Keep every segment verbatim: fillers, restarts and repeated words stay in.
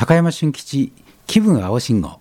高山俊吉気分青信号。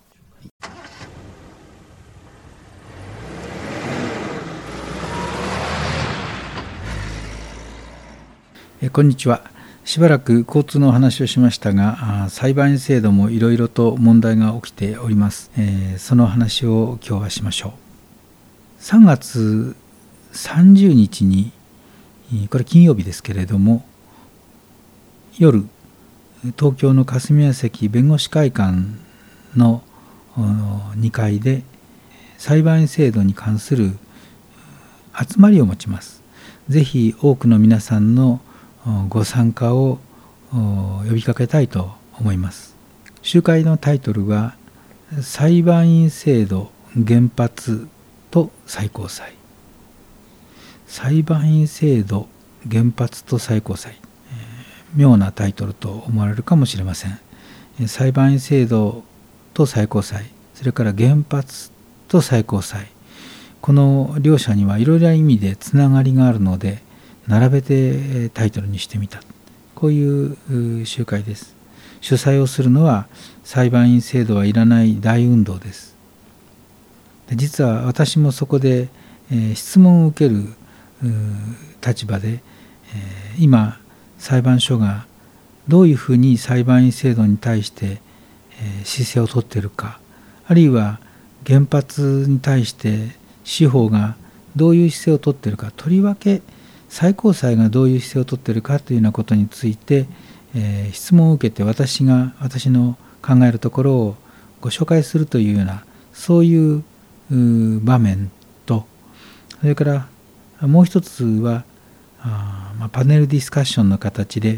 えこんにちは。しばらく交通のお話をしましたが、裁判員制度もいろいろと問題が起きております、えー、その話を今日はしましょう。さんがつさんじゅうにちに、これ金曜日ですけれども、夜東京の霞が関弁護士会館のにかいで裁判員制度に関する集まりを持ちます。ぜひ多くの皆さんのご参加を呼びかけたいと思います。集会のタイトルは裁判員制度原発と最高裁。裁判員制度原発と最高裁、えー、妙なタイトルと思われるかもしれません。裁判員制度と最高裁、それから原発と最高裁、この両者にはいろいろな意味でつながりがあるので並べてタイトルにしてみた、こういう集会です。主催をするのは裁判員制度はいらない大運動です。で実は私もそこで、えー、質問を受ける立場で、えー、今裁判所がどういうふうに裁判員制度に対して、えー、姿勢をとっているか、あるいは原発に対して司法がどういう姿勢をとっているか、とりわけ最高裁がどういう姿勢をとっているかというようなことについて、えー、質問を受けて私が私の考えるところをご紹介するというような、そういう場面と、それからもう一つはあ、まあ、パネルディスカッションの形で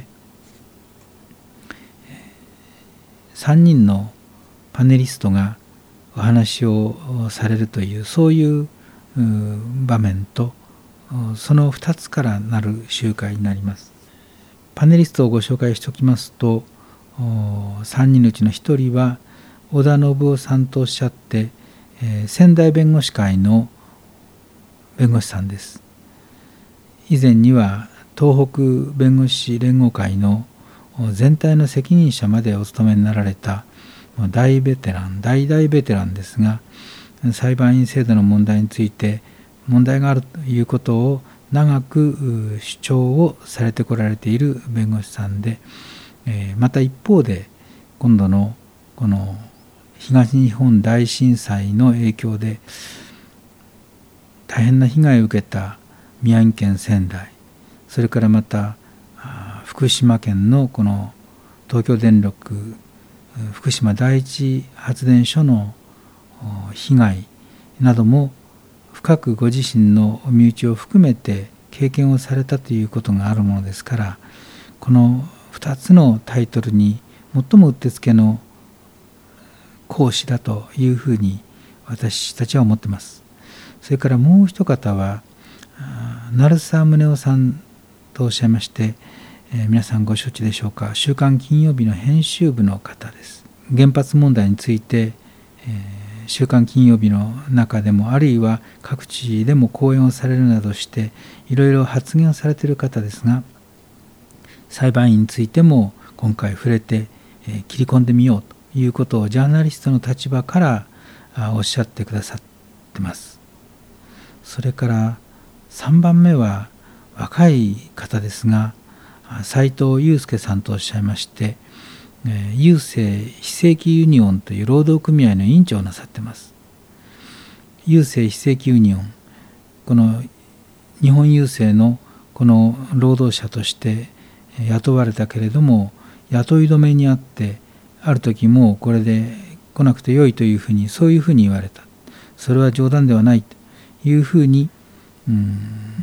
さんにんのパネリストがお話をされるという、そういう場面と、そのふたつからなる集会になります。パネリストをご紹介しておきますと、さんにんのうちのひとりは織田信夫さんとおっしゃって、えー、仙台弁護士会の弁護士さんです。以前には東北弁護士連合会の全体の責任者までお務めになられた大ベテラン、大大ベテランですが、裁判員制度の問題について問題があるということを長く主張をされてこられている弁護士さんで、また一方で今度のこの東日本大震災の影響で大変な被害を受けた宮城県仙台、それからまた福島県のこの東京電力福島第一発電所の被害なども深くご自身の身内を含めて経験をされたということがあるものですから、このふたつのタイトルに最もうってつけの講師だというふうに私たちは思っています。それからもう一方は成沢宗男さんとおっしゃいまして、えー、皆さんご承知でしょうか。週刊金曜日の編集部の方です。原発問題について、えー、週刊金曜日の中でもあるいは各地でも講演をされるなどしていろいろ発言をされている方ですが、裁判員についても今回触れて、えー、切り込んでみようということをジャーナリストの立場からおっしゃってくださってます。それからさんばんめは若い方ですが、斉藤祐介さんとおっしゃいまして、郵政非正規ユニオンという労働組合の委員長をなさっています。郵政非正規ユニオン、この日本郵政のこの労働者として雇われたけれども雇い止めにあって、ある時もうこれで来なくてよいというふうに、そういうふうに言われた。それは冗談ではないというふうに、うーん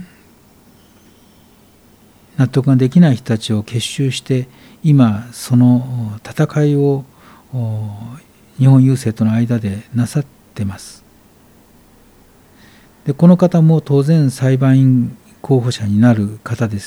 納得ができない人たちを結集して今その戦いを日本郵政との間でなさっています。でこの方も当然裁判員候補者になる方です。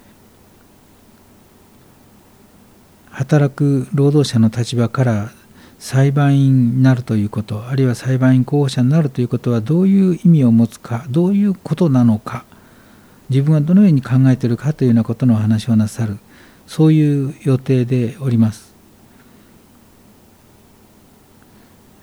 働く労働者の立場から裁判員になるということ、あるいは裁判員候補者になるということはどういう意味を持つか、どういうことなのか、自分はどのように考えているかというようなことのお話をなさる、そういう予定でおります。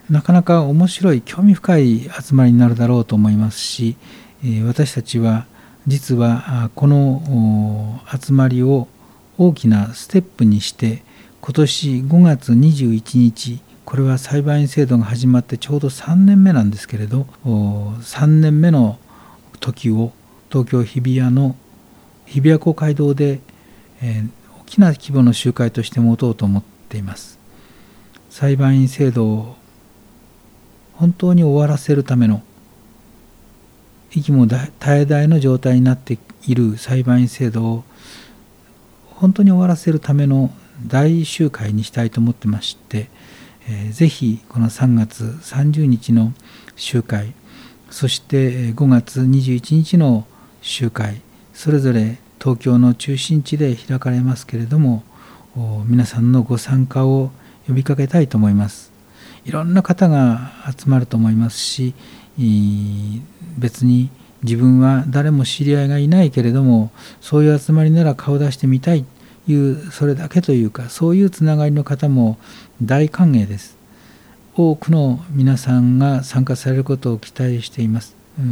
なかなか面白い興味深い集まりになるだろうと思いますし、私たちは実はこの集まりを大きなステップにして今年ごがつにじゅういちにち、これは裁判員制度が始まってちょうどさんねんめなんですけれど、さんねんめの時を東京日比谷の日比谷公会堂で、えー、大きな規模の集会として持とうと思っています。裁判員制度を本当に終わらせるための、息も絶え絶えの状態になっている裁判員制度を本当に終わらせるための大集会にしたいと思ってまして、えー、ぜひこのさんがつさんじゅうにちの集会、そしてごがつにじゅういちにちの集会、それぞれ東京の中心地で開かれますけれども、皆さんのご参加を呼びかけたいと思います。いろんな方が集まると思いますし、別に自分は誰も知り合いがいないけれども、そういう集まりなら顔出してみたいという、それだけというか、そういうつながりの方も大歓迎です。多くの皆さんが参加されることを期待しています。うん、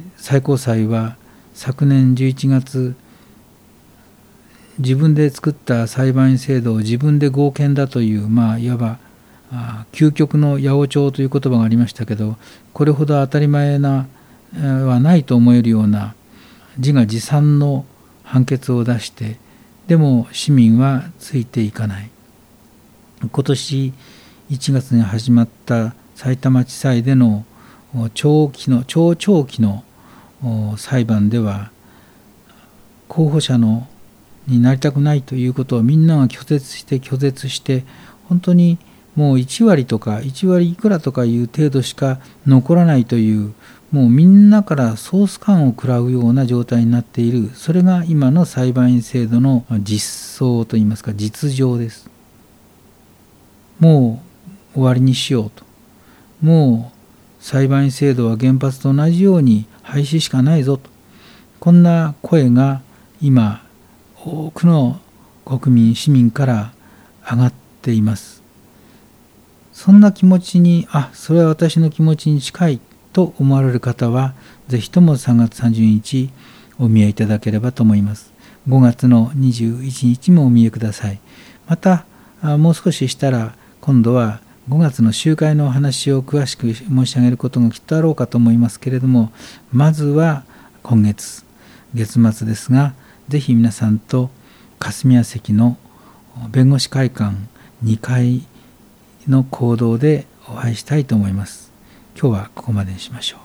最高裁は昨年じゅういちがつ、自分で作った裁判員制度を自分で合憲だという、まあいわば究極の八百長という言葉がありましたけど、これほど当たり前なはないと思えるような自画自賛の判決を出して、でも市民はついていかない。今年いちがつに始まったさいたま地裁での長期の超長期の裁判では、候補者のになりたくないということをみんなが拒絶して拒絶して、本当にもういちわりとかいちわりいくらとかいう程度しか残らないという、もうみんなからソース感を食らうような状態になっている。それが今の裁判員制度の実相といいますか実情です。もう終わりにしようと。もう裁判員制度は原発と同じように廃止しかないぞと。こんな声が今多くの国民市民から上がっています。そんな気持ちに、あ、それは私の気持ちに近いと思われる方は、ぜひともさんがつさんじゅうにちお見えいただければと思います。ごがつのにじゅういちにちもお見えください。またもう少ししたら今度はごがつの集会のお話を詳しく申し上げることがきっとあろうかと思いますけれども、まずは今月月末ですが、ぜひ皆さんと霞が関の弁護士会館にかいの講堂でお会いしたいと思います。今日はここまでにしましょう。